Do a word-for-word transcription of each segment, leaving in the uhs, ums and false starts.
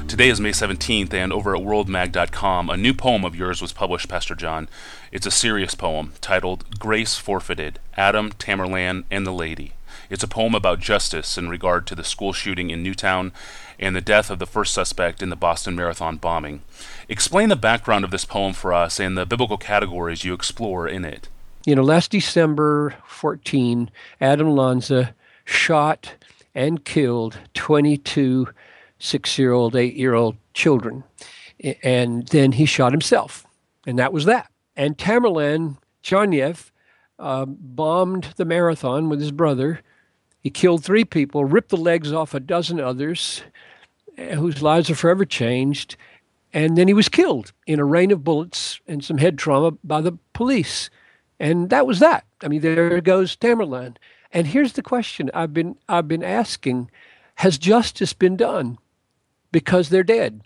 Today is May seventeenth, and over at world mag dot com, a new poem of yours was published, Pastor John. It's a serious poem titled Grace Forfeited, Adam, Tamerlan, and the Lady. It's a poem about justice in regard to the school shooting in Newtown and the death of the first suspect in the Boston Marathon bombing. Explain the background of this poem for us and the biblical categories you explore in it. You know, last December fourteenth, Adam Lanza shot and killed twenty-two six-year-old, eight-year-old children. And then he shot himself. And that was that. And Tamerlan Tsarnaev uh, bombed the marathon with his brother. He killed three people, ripped the legs off a dozen others, whose lives are forever changed. And then he was killed in a rain of bullets and some head trauma by the police. And that was that. I mean, there goes Tamerlan. And here's the question I've been I've been asking: has justice been done? Because they're dead.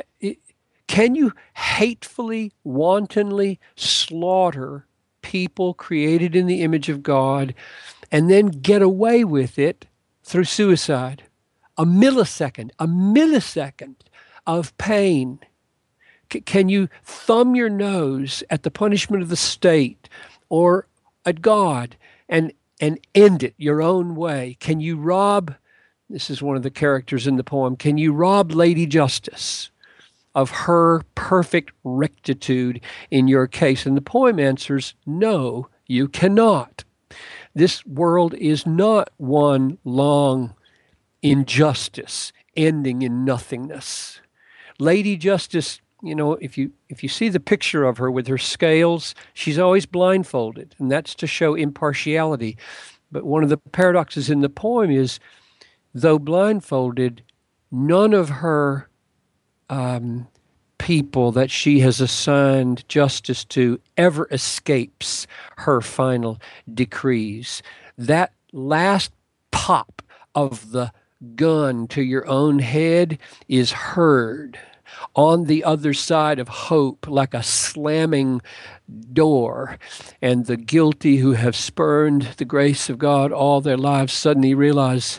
Can you hatefully, wantonly slaughter people created in the image of God and then get away with it through suicide? A millisecond, a millisecond of pain. C- can you thumb your nose at the punishment of the state or at God and, and end it your own way? Can you rob... This is one of the characters in the poem. Can you rob Lady Justice of her perfect rectitude in your case? And the poem answers, no, you cannot. This world is not one long injustice ending in nothingness. Lady Justice, you know, if you if you see the picture of her with her scales, she's always blindfolded, and that's to show impartiality. But one of the paradoxes in the poem is, though blindfolded, none of her um, people that she has assigned justice to ever escapes her final decrees. That last pop of the gun to your own head is heard on the other side of hope, like a slamming door. And the guilty who have spurned the grace of God all their lives suddenly realize,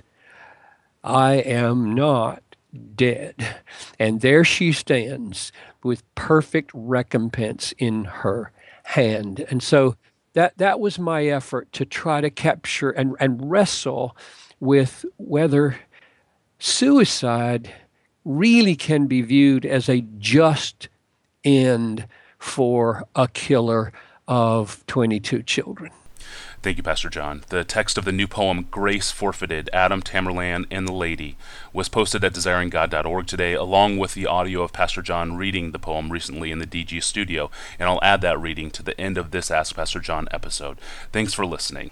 I am not dead. And there she stands with perfect recompense in her hand. And so that that was my effort to try to capture and, and wrestle with whether suicide really can be viewed as a just end for a killer of twenty-two children. Thank you, Pastor John. The text of the new poem, Grace Forfeited, Adam, Tamerlan, and the Lady, was posted at desiring god dot org today, along with the audio of Pastor John reading the poem recently in the D G studio, and I'll add that reading to the end of this Ask Pastor John episode. Thanks for listening.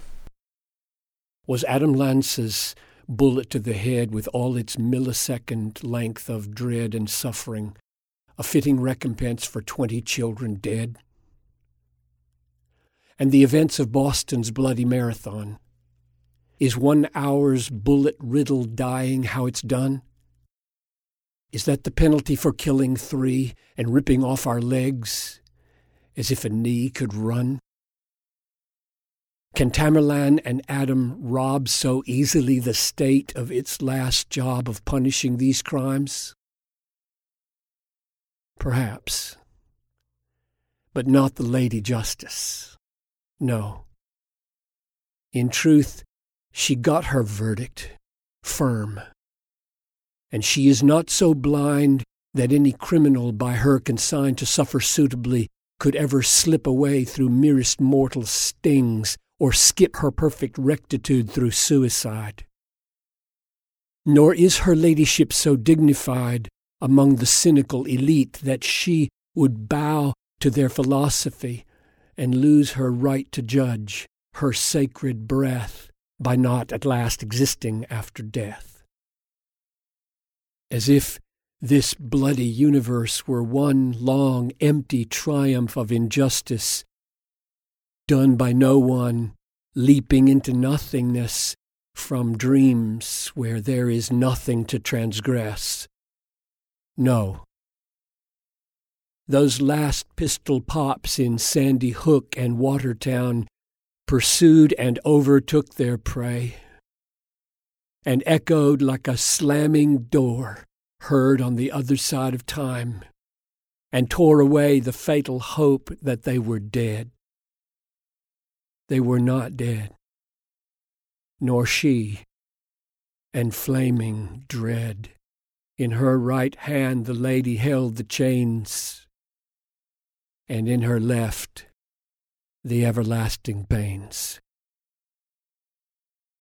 Was Adam Lanza's bullet to the head, with all its millisecond length of dread and suffering, a fitting recompense for twenty children dead? And the events of Boston's bloody marathon, is one hour's bullet-riddled dying how it's done? Is that the penalty for killing three and ripping off our legs as if a knee could run? Can Tamerlan and Adam rob so easily the state of its last job of punishing these crimes? Perhaps, but not the Lady Justice. No. In truth, she got her verdict, firm. And she is not so blind that any criminal by her consigned to suffer suitably could ever slip away through merest mortal stings or skip her perfect rectitude through suicide. Nor is her ladyship so dignified among the cynical elite that she would bow to their philosophy and lose her right to judge, her sacred breath, by not at last existing after death. As if this bloody universe were one long, empty triumph of injustice, done by no one, leaping into nothingness from dreams where there is nothing to transgress. No. Those last pistol pops in Sandy Hook and Watertown pursued and overtook their prey, and echoed like a slamming door, heard on the other side of time, and tore away the fatal hope that they were dead. They were not dead, nor she, and flaming dread. In her right hand the lady held the chains, and in her left the everlasting pains.